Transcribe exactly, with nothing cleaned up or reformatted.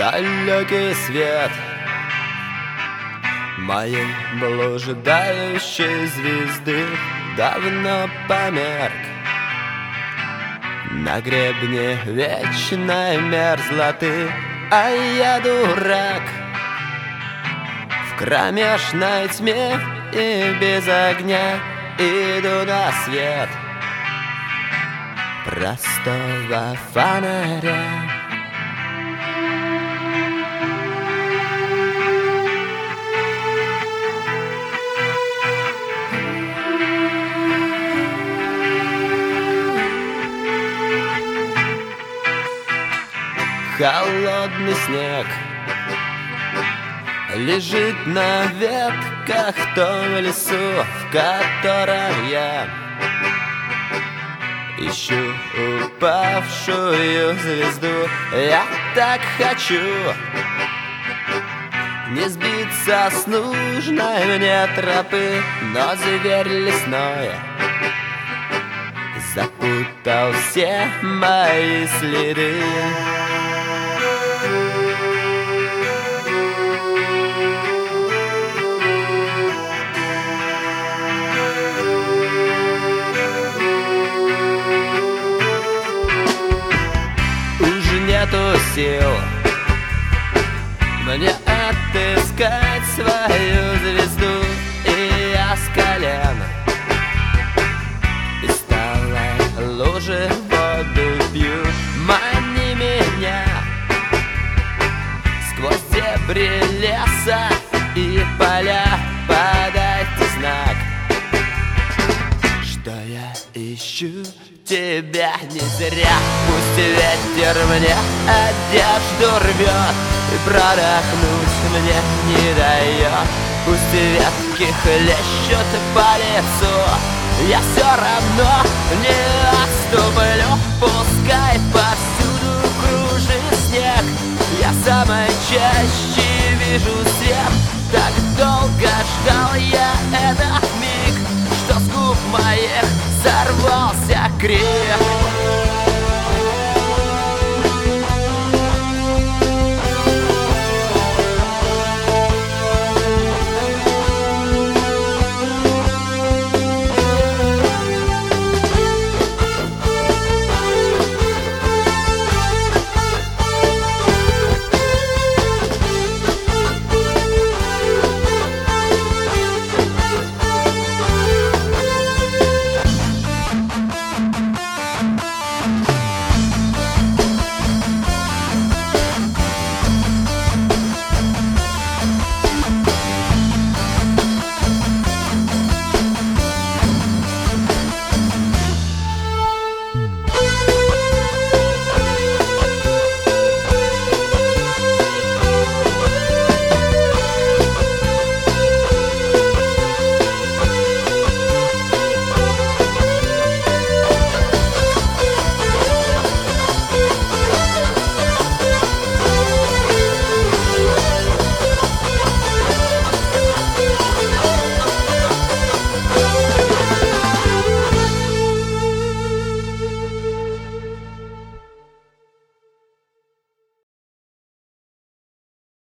далекий свет моей блуждающей звезды давно померк. На гребне вечной мерзлоты, а я дурак. В кромешной тьме и без огня иду на свет простого фонаря. Холодный снег лежит на ветках в том лесу, в котором я ищу упавшую звезду. Я так хочу не сбиться с нужной мне тропы, но зверь лесной запутал все мои следы. Нету сил мне отыскать свою звезду, и я с колен из талой лужи воду пью. Мани меня сквозь дебри леса и поля, подайте знак, что я ищу тебя не зря. Пусть ветер мне одежду рвет и продохнуть мне не дает. Пусть ветки хлещут по лицу, я все равно не отступлю. Пускай повсюду кружит снег, я самой чаще вижу свет. Так долго ждал я этот миг, что с губ моих сорвался крик.